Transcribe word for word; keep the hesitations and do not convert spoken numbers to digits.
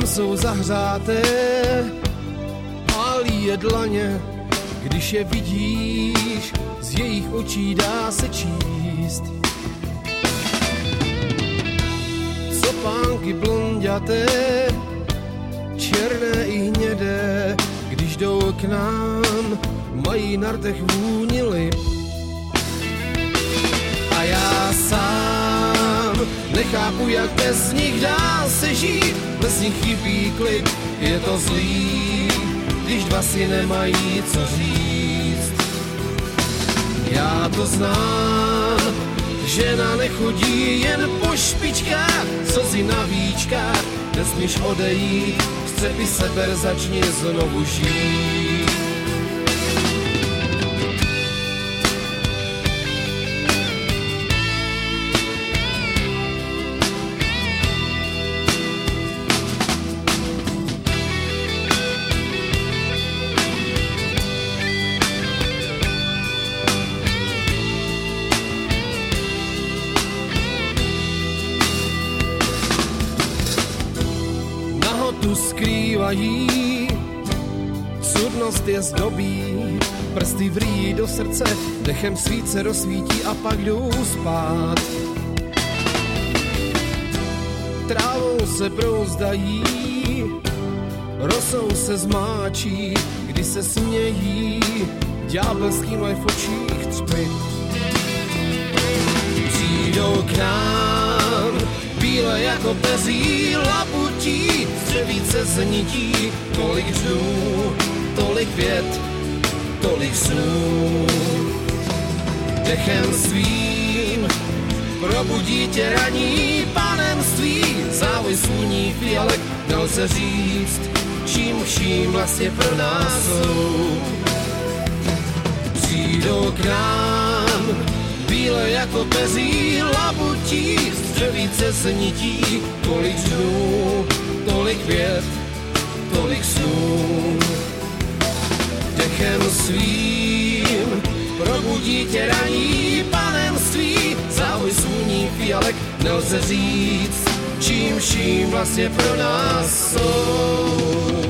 jsou zahřáté, pálí je dlaně, když je vidíš, z jejich očí dá se číst. Copánky blonďaté, černé i hnědé, když jdou k nám, mají na rtech vůni lip. A já sám nechápu, jak bez nich dá se žít, bez nich chybí klid, je to zlý, když dva si nemají co říct. Já to znám, žena nechodí jen po špičkách, slzy na víčkách, nesmíš odejít, střepy seber, začni znovu žít. Tu skrývají, cudnost je zdobí, prsty vrý do srdce, dechem svíce rozsvítí a pak jdou spát. Trávou se brouzdají, rosou se zmáčí, kdy se smějí, ďábelský mají v očích třpy. Přijdou k nám, bíle jako peří labutí, více znití, tolik dnů, tolik vět, tolik snů. Dechem svým probudí tě raní panenství, závoj sluní fialek, nelze říct, čím vším vlastně pro nás jsou. Přijdou k nám, bíle jako peří labutí, střevíce znití, tolik dnů, tolik vět, tolik snů. Dechem svým probudí tě raní panenství, závoj sluní fialek, nelze říct, čím vším vlastně pro nás jsou.